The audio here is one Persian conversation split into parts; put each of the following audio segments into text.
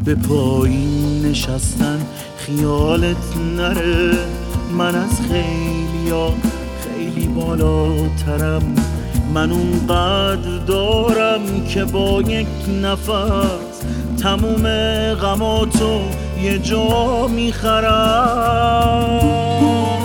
به پایین نشستن خیالت نره، من از خیلیا خیلی بالاترم. من اونقدر دارم که با یک نفس تموم غماتو یه جا میخرم.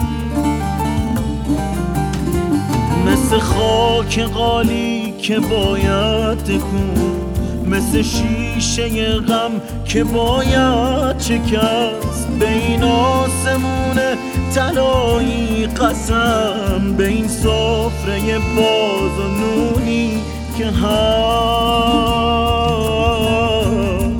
مثل خاک قالی که باید تکون، مثل شیشه غم که باید شکست. به این آسمون طلایی قسم، به این سفره باز و نونی که هست.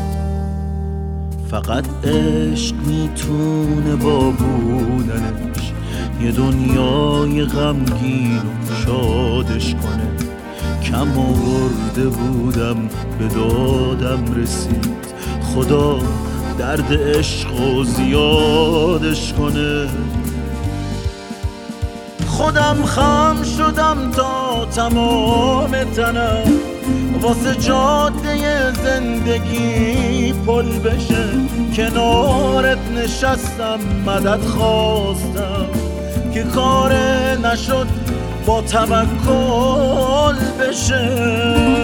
فقط عشق میتونه با بودنش یه دنیای غمگین و شادش کنه. کم آورده بودم به دادم رسید، خدا درد عشق و زیادش کنه. خودم خم شدم تا تمام تنم واسه جاده زندگی پل بشه. کنارت نشستم مدد خواستم که کار نشد با توکل بشه.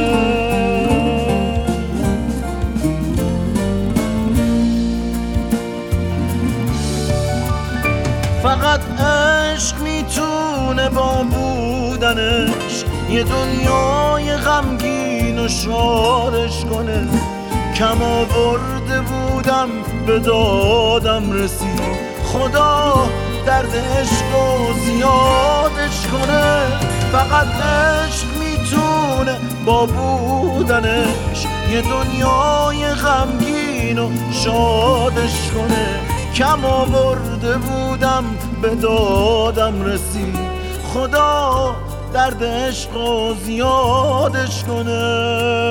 فقط عشق میتونه با بودنش یه دنیای غمگین و شادش کنه. کم آورده بودم به دادم رسید، خدا درد عشق و زیادش کنه. فقط عشق میتونه با بودنش یه دنیای غمگین و شادش کنه. کم آورده بودم به دادم رسید، خدا درد عشق و زیادش کنه.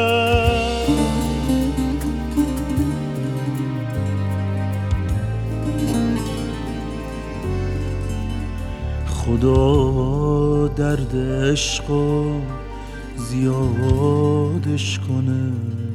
خدا درد عشق و زیادش کنه.